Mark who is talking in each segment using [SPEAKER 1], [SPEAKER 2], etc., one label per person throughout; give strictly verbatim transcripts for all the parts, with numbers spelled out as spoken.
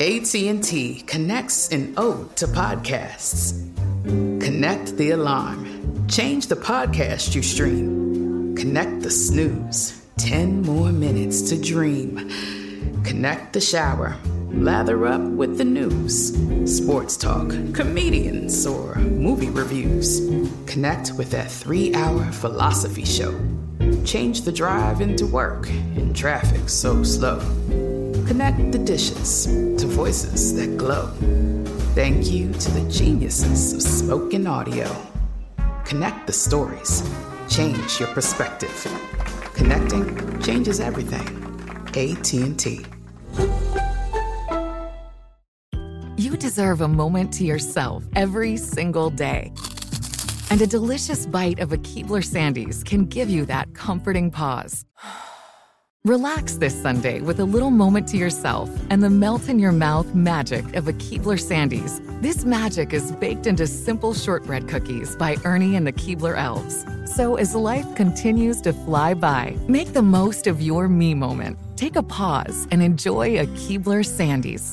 [SPEAKER 1] A T and T connects an ode to podcasts. Connect the alarm. Change the podcast you stream. Connect the snooze. Ten more minutes to dream. Connect the shower. Lather up with the news. Sports talk, comedians, or movie reviews. Connect with that three-hour philosophy show. Change the drive into work in traffic so slow. Connect the dishes to voices that glow. Thank you to the geniuses of spoken audio. Connect the stories. Change your perspective. Connecting changes everything. A T and T.
[SPEAKER 2] You deserve a moment to yourself every single day. And a delicious bite of a Keebler Sandies can give you that comforting pause. Relax this Sunday with a little moment to yourself and the melt-in-your-mouth magic of a Keebler Sandies. This magic is baked into simple shortbread cookies by Ernie and the Keebler Elves. So as life continues to fly by, make the most of your me moment. Take a pause and enjoy a Keebler Sandies.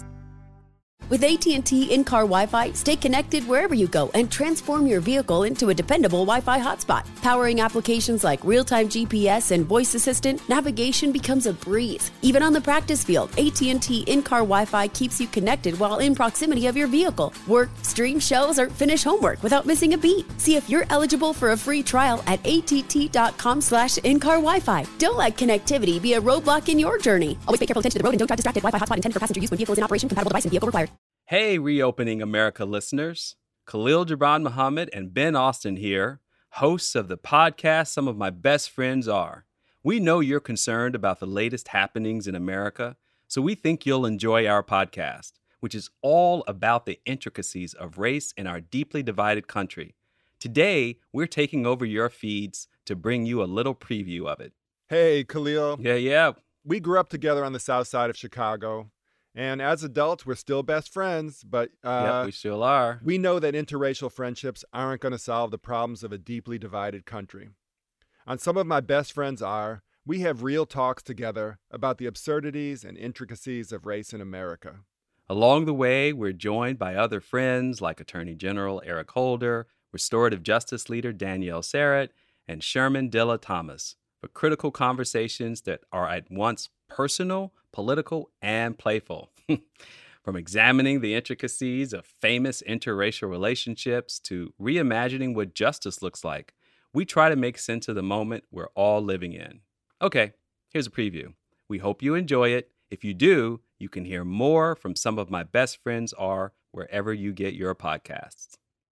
[SPEAKER 3] With A T and T in-car Wi-Fi, stay connected wherever you go and transform your vehicle into a dependable Wi-Fi hotspot. Powering applications like real-time G P S and voice assistant, navigation becomes a breeze. Even on the practice field, A T and T in-car Wi-Fi keeps you connected while in proximity of your vehicle. Work, stream shows, or finish homework without missing a beat. See if you're eligible for a free trial at att.com slash in-car Wi-Fi. Don't let connectivity be a roadblock in your journey. Always pay careful attention to the road and don't drive distracted. Wi-Fi hotspot intended for passenger use when vehicle is in operation. Compatible device and vehicle required.
[SPEAKER 4] Hey, Reopening America listeners. Khalil Gibran Muhammad and Ben Austin here, hosts of the podcast Some of My Best Friends Are. We know you're concerned about the latest happenings in America, so we think you'll enjoy our podcast, which is all about the intricacies of race in our deeply divided country. Today, we're taking over your feeds to bring you a little preview of it.
[SPEAKER 5] Hey, Khalil.
[SPEAKER 4] Yeah, yeah.
[SPEAKER 5] We grew up together on the south side of Chicago. And as adults, we're still best friends, but uh,
[SPEAKER 4] yep, we still are.
[SPEAKER 5] We know that interracial friendships aren't going to solve the problems of a deeply divided country. On Some of My Best Friends Are, we have real talks together about the absurdities and intricacies of race in America.
[SPEAKER 4] Along the way, we're joined by other friends like Attorney General Eric Holder, Restorative Justice Leader Danielle Sarrett, and Sherman Dilla Thomas for critical conversations that are at once personal, political, and playful. From examining the intricacies of famous interracial relationships to reimagining what justice looks like, we try to make sense of the moment we're all living in. Okay, here's a preview. We hope you enjoy it. If you do, you can hear more from Some of My Best Friends Are wherever you get your podcasts.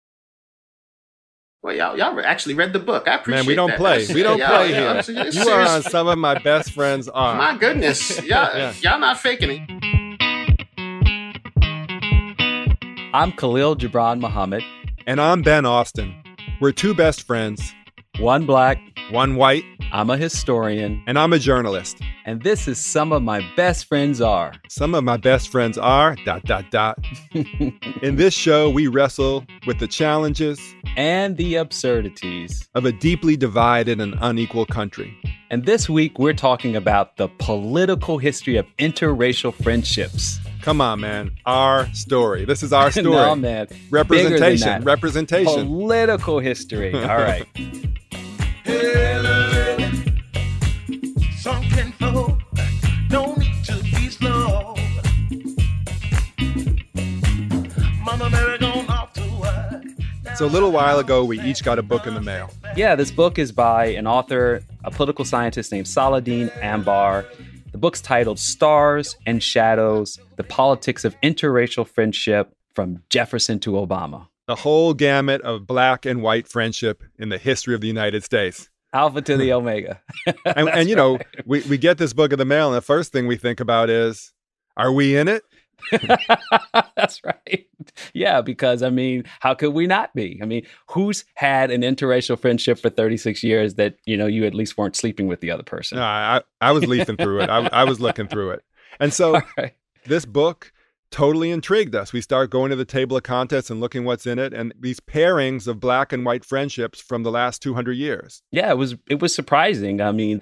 [SPEAKER 6] Well, y'all, y'all actually read the book. I appreciate that.
[SPEAKER 5] Man, we don't
[SPEAKER 6] that.
[SPEAKER 5] play.
[SPEAKER 6] That's,
[SPEAKER 5] we don't
[SPEAKER 6] yeah,
[SPEAKER 5] play
[SPEAKER 6] yeah,
[SPEAKER 5] here.
[SPEAKER 6] yeah,
[SPEAKER 5] You
[SPEAKER 6] serious.
[SPEAKER 5] are on Some of My Best Friends Are.
[SPEAKER 6] My goodness. Y'all,
[SPEAKER 5] Yeah.
[SPEAKER 6] y'all not faking it.
[SPEAKER 4] I'm Khalil Gibran Muhammad.
[SPEAKER 5] And I'm Ben Austin. We're two best friends,
[SPEAKER 4] One black,
[SPEAKER 5] one white,
[SPEAKER 4] I'm a historian,
[SPEAKER 5] and I'm a journalist.
[SPEAKER 4] and this is Some of My Best Friends Are.
[SPEAKER 5] Some of my best friends are dot, dot, dot. In this show, we wrestle with the challenges
[SPEAKER 4] And the absurdities.
[SPEAKER 5] of a deeply divided and unequal country.
[SPEAKER 4] And this week, we're talking about the political history of interracial friendships.
[SPEAKER 5] Come on, man. Our story. This is our story.
[SPEAKER 4] No, man. Bigger than
[SPEAKER 5] Representation.
[SPEAKER 4] that.
[SPEAKER 5] Representation.
[SPEAKER 4] Political history. All right.
[SPEAKER 7] Something for no need to be slow. Mama Mary gone off to work.
[SPEAKER 5] So a little while ago, we each got a book in the mail.
[SPEAKER 4] Yeah, this book is by an author, a political scientist named Saladin Ambar. The book's titled Stars and Shadows, The Politics of Interracial Friendship from Jefferson to Obama.
[SPEAKER 5] The whole gamut of black and white friendship in the history of the United States.
[SPEAKER 4] Alpha to the Omega.
[SPEAKER 5] And, and you know, we, we get this book in the mail, and the first thing we think about is, are we in it?
[SPEAKER 4] That's right. Yeah, because, I mean, how could we not be? I mean, who's had an interracial friendship for thirty-six years that, you know, you at least weren't sleeping with the other person?
[SPEAKER 5] No, I, I was leafing through it. I, I was looking through it. And so
[SPEAKER 4] All right.
[SPEAKER 5] this book totally intrigued us. We start going to the table of contents and looking what's in it, and these pairings of black and white friendships from the last two hundred years.
[SPEAKER 4] Yeah, it was it was surprising. I mean,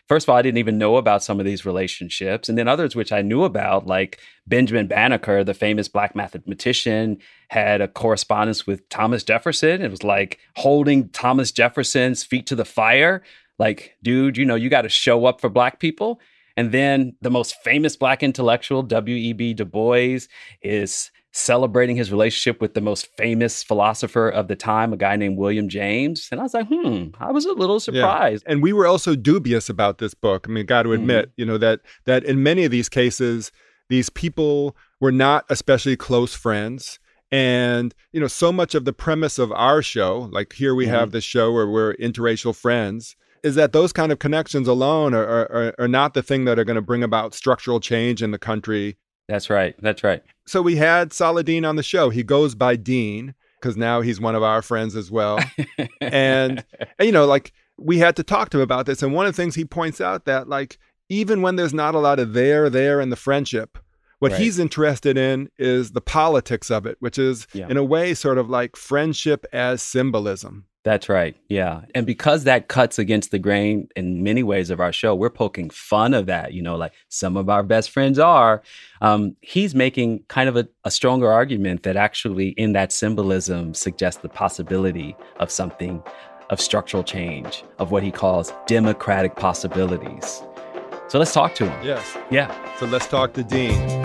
[SPEAKER 4] first of all, I didn't even know about some of these relationships. And then others which I knew about, like Benjamin Banneker, the famous Black mathematician, had a correspondence with Thomas Jefferson. It was like holding Thomas Jefferson's feet to the fire. Like, dude, you know, you got to show up for Black people. And then the most famous Black intellectual, W E B Du Bois, is celebrating his relationship with the most famous philosopher of the time, a guy named William James. And I was like, hmm, I was a little surprised.
[SPEAKER 5] Yeah. And we were also dubious about this book. I mean, got to admit, mm-hmm. you know, that that in many of these cases, these people were not especially close friends. And, you know, so much of the premise of our show, like here we mm-hmm. have this show where we're interracial friends, is that those kind of connections alone are, are, are not the thing that are going to bring about structural change in the country.
[SPEAKER 4] That's right. That's right.
[SPEAKER 5] So we had Saladin on the show. He goes by Dean because now he's one of our friends as well. and, and, you know, like we had to talk to him about this. And one of the things he points out that like, even when there's not a lot of there, there in the friendship, what right. he's interested in is the politics of it, which is yeah. in a way sort of like friendship as symbolism.
[SPEAKER 4] That's right. Yeah. And because that cuts against the grain in many ways of our show, we're poking fun of that, you know, like some of our best friends are. Um, he's making kind of a, a stronger argument that actually in that symbolism suggests the possibility of something, of structural change, of what he calls democratic possibilities. So let's talk to him.
[SPEAKER 5] Yes.
[SPEAKER 4] Yeah.
[SPEAKER 5] So let's talk to Dean.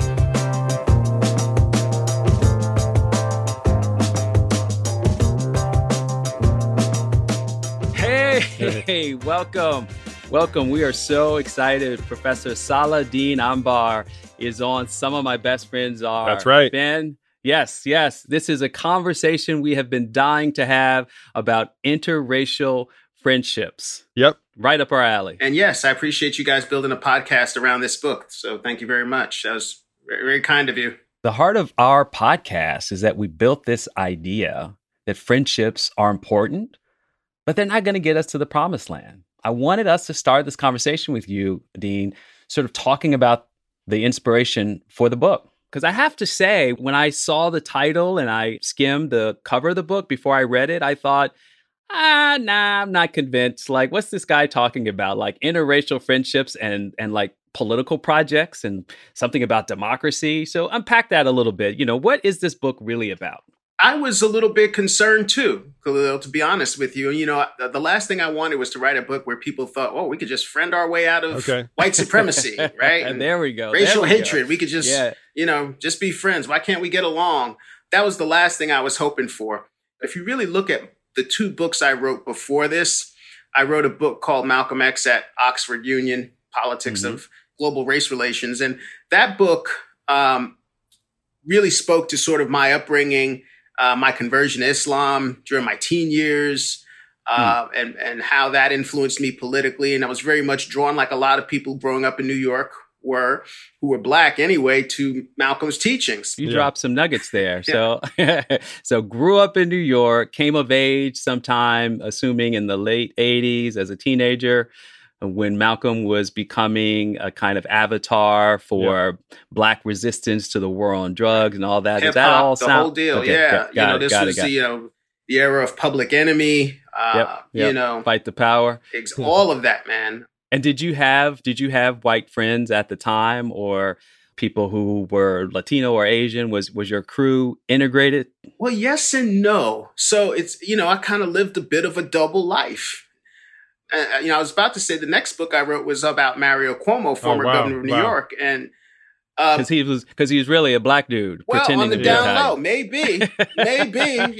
[SPEAKER 4] Hey, welcome. Welcome. We are so excited. Professor Saladin Ambar is on Some of My Best Friends Are.
[SPEAKER 5] That's right.
[SPEAKER 4] Ben, yes, yes. This is a conversation we have been dying to have about interracial friendships.
[SPEAKER 5] Yep.
[SPEAKER 4] Right up our alley.
[SPEAKER 6] And yes, I appreciate you guys building a podcast around this book. So thank you very much. That was very, very kind of you.
[SPEAKER 4] The heart of our podcast is that we built this idea that friendships are important, but they're not going to get us to the promised land. I wanted us to start this conversation with you, Dean, sort of talking about the inspiration for the book. Because I have to say, when I saw the title and I skimmed the cover of the book before I read it, I thought, ah, nah, I'm not convinced. Like, what's this guy talking about? Like interracial friendships and and like political projects and something about democracy. So unpack that a little bit. You know, what is this book really about?
[SPEAKER 6] I was a little bit concerned too, Khalil, to be honest with you. You know, the last thing I wanted was to write a book where people thought, oh, we could just friend our way out of okay. white supremacy, right?
[SPEAKER 4] And, and there we go.
[SPEAKER 6] Racial
[SPEAKER 4] we
[SPEAKER 6] hatred.
[SPEAKER 4] Go.
[SPEAKER 6] We could just,
[SPEAKER 4] yeah.
[SPEAKER 6] you know, just be friends. Why can't we get along? That was the last thing I was hoping for. If you really look at the two books I wrote before this, I wrote a book called Malcolm X at Oxford Union, Politics mm-hmm. of Global Race Relations. And that book um, really spoke to sort of my upbringing, Uh, my conversion to Islam during my teen years, uh, hmm. and, and how that influenced me politically. And I was very much drawn, like a lot of people growing up in New York were, who were Black anyway, to Malcolm's teachings.
[SPEAKER 4] You yeah. dropped some nuggets there. So, so grew up in New York, came of age sometime, assuming in the late eighties as a teenager, when Malcolm was becoming a kind of avatar for yeah. Black resistance to the war on drugs and all that.
[SPEAKER 6] Hip-hop,
[SPEAKER 4] Does that all
[SPEAKER 6] the
[SPEAKER 4] sound?
[SPEAKER 6] whole deal,
[SPEAKER 4] okay,
[SPEAKER 6] yeah.
[SPEAKER 4] Got, got
[SPEAKER 6] you know,
[SPEAKER 4] it,
[SPEAKER 6] this
[SPEAKER 4] got
[SPEAKER 6] was
[SPEAKER 4] it,
[SPEAKER 6] the, you know, the era of Public Enemy. Uh,
[SPEAKER 4] yep, yep.
[SPEAKER 6] You know,
[SPEAKER 4] Fight the Power.
[SPEAKER 6] Ex- all of that, man.
[SPEAKER 4] And did you have did you have white friends at the time, or people who were Latino or Asian? Was was your crew integrated?
[SPEAKER 6] Well, yes and no. So it's, you know, I kind of lived a bit of a double life. Uh, you know, I was about to say the next book I wrote was about Mario Cuomo, former
[SPEAKER 5] oh, wow,
[SPEAKER 6] governor of New
[SPEAKER 5] wow.
[SPEAKER 6] York, and
[SPEAKER 4] because um, he was because he was really a Black dude
[SPEAKER 6] well,
[SPEAKER 4] pretending
[SPEAKER 6] on the
[SPEAKER 4] to be
[SPEAKER 6] down
[SPEAKER 4] Italian.
[SPEAKER 6] low, maybe, maybe,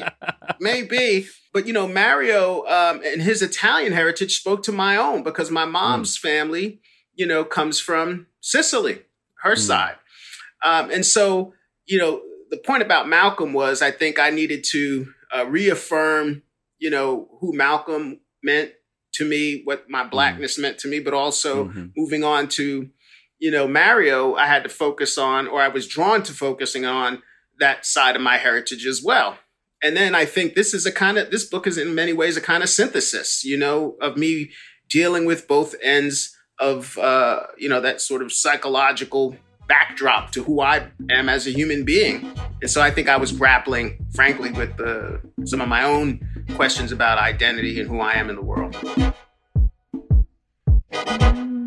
[SPEAKER 6] maybe. But you know, Mario um, and his Italian heritage spoke to my own because my mom's mm. family, you know, comes from Sicily, her mm. side, um, and so you know, the point about Malcolm was I think I needed to uh, reaffirm, you know, who Malcolm meant to me, what my Blackness mm. meant to me, but also mm-hmm. moving on to, you know, Mario, I had to focus on, or I was drawn to focusing on that side of my heritage as well. And then I think this is a kind of, this book is in many ways a kind of synthesis, you know, of me dealing with both ends of, uh, you know, that sort of psychological backdrop to who I am as a human being. And so I think I was grappling, frankly, with the, some of my own questions about identity and who I am in the world.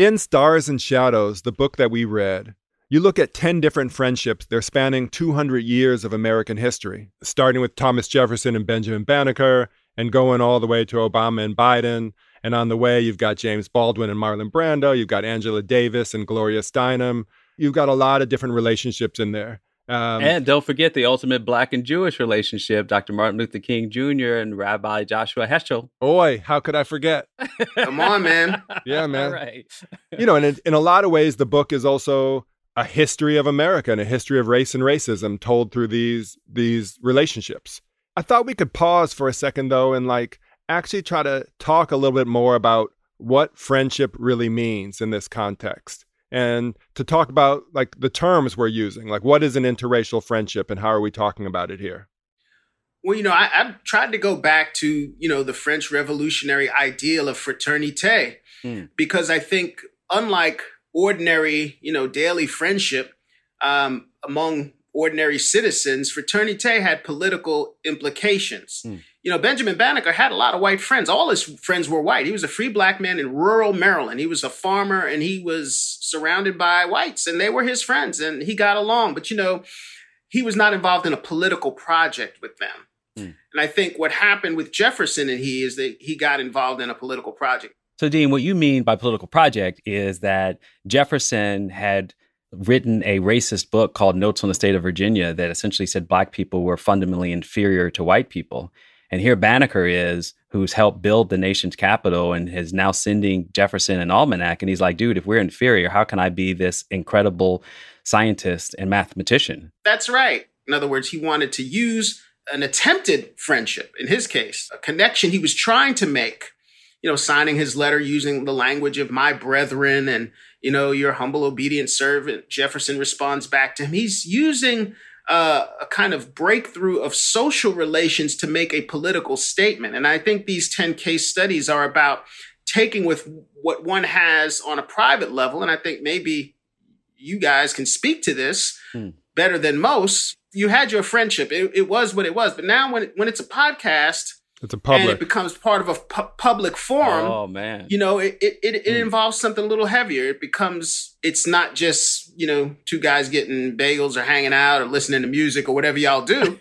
[SPEAKER 5] In Stars and Shadows, the book that we read, you look at ten different friendships. They're spanning two hundred years of American history, starting with Thomas Jefferson and Benjamin Banneker and going all the way to Obama and Biden. And on the way, you've got James Baldwin and Marlon Brando. You've got Angela Davis and Gloria Steinem. You've got a lot of different relationships in there. Um,
[SPEAKER 4] and don't forget the ultimate Black and Jewish relationship, Doctor Martin Luther King Junior and Rabbi Joshua Heschel.
[SPEAKER 5] Oi, how could I forget?
[SPEAKER 6] Come on, man.
[SPEAKER 5] Yeah, man.
[SPEAKER 4] All right.
[SPEAKER 5] You know, and in, in a lot of ways, the book is also a history of America and a history of race and racism told through these these relationships. I thought we could pause for a second, though, and like actually try to talk a little bit more about what friendship really means in this context. And to talk about like the terms we're using, like what is an interracial friendship and how are we talking about it here?
[SPEAKER 6] Well, you know, I, I've tried to go back to, you know, the French Revolutionary ideal of fraternité, mm. because I think unlike ordinary, you know, daily friendship um, among ordinary citizens, fraternité had political implications. Mm. You know, Benjamin Banneker had a lot of white friends. All his friends were white. He was a free Black man in rural Maryland. He was a farmer and he was surrounded by whites and they were his friends and he got along. But, you know, he was not involved in a political project with them. Mm. And I think what happened with Jefferson and he is that he got involved in a political project.
[SPEAKER 4] So, Dean, what you mean by political project is that Jefferson had written a racist book called Notes on the State of Virginia that essentially said Black people were fundamentally inferior to white people. And here Banneker is, who's helped build the nation's capital and is now sending Jefferson an almanac. And he's like, dude, if we're inferior, how can I be this incredible scientist and mathematician?
[SPEAKER 6] That's right. In other words, he wanted to use an attempted friendship, in his case, a connection he was trying to make, you know, signing his letter using the language of my brethren and, you know, your humble, obedient servant. Jefferson responds back to him. He's using uh, a kind of breakthrough of social relations to make a political statement. And I think these ten case studies are about taking with what one has on a private level. And I think maybe you guys can speak to this hmm. better than most. You had your friendship. It, it was what it was. But now when, it, when it's a podcast,
[SPEAKER 5] it's a public.
[SPEAKER 6] And it becomes part of a pu- public forum.
[SPEAKER 4] Oh, man.
[SPEAKER 6] You know, it it, it, it
[SPEAKER 4] mm.
[SPEAKER 6] involves something a little heavier. It becomes, it's not just, you know, two guys getting bagels or hanging out or listening to music or whatever y'all do.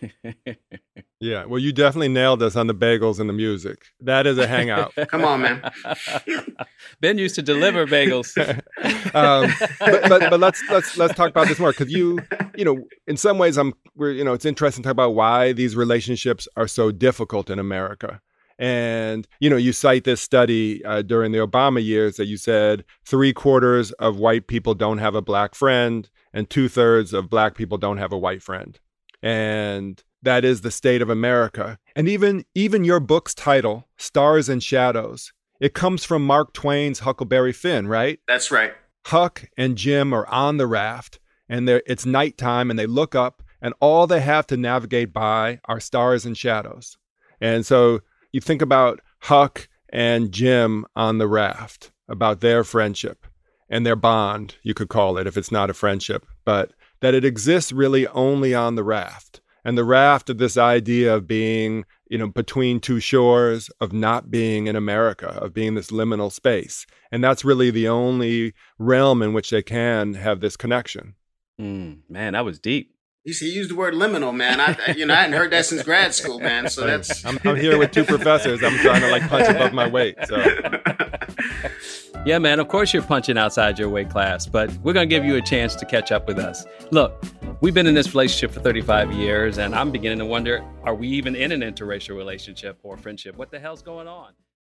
[SPEAKER 5] Yeah, well, you definitely nailed us on the bagels and the music. That is a hangout.
[SPEAKER 6] Come on, man.
[SPEAKER 4] Ben used to deliver bagels.
[SPEAKER 5] um, but, but but let's let's let's talk about this more because you you know in some ways I'm we're you know it's interesting to talk about why these relationships are so difficult in America. And you know you cite this study uh, during the Obama years that you said three quarters of white people don't have a Black friend and two thirds of Black people don't have a white friend. And that is the state of America. And even even your book's title, Stars and Shadows, it comes from Mark Twain's Huckleberry Finn, right?
[SPEAKER 6] That's right.
[SPEAKER 5] Huck and Jim are on the raft, and it's nighttime, and they look up, and all they have to navigate by are stars and shadows. And so you think about Huck and Jim on the raft, about their friendship and their bond, you could call it, if it's not a friendship, but that it exists really only on the raft. And the raft of this idea of being, you know, between two shores, of not being in America, of being this liminal space. And that's really the only realm in which they can have this connection.
[SPEAKER 4] Mm, man, that was deep.
[SPEAKER 6] He used the word liminal, man. I, you know, I hadn't heard that since grad school, man. So that's.
[SPEAKER 5] I'm, I'm here with two professors. I'm trying to like punch above my weight. So.
[SPEAKER 4] Yeah, man, of course you're punching outside your weight class, but we're going to give you a chance to catch up with us. Look, we've been in this relationship for thirty-five years, and I'm beginning to wonder, are we even in an interracial relationship or friendship? What the hell's going on?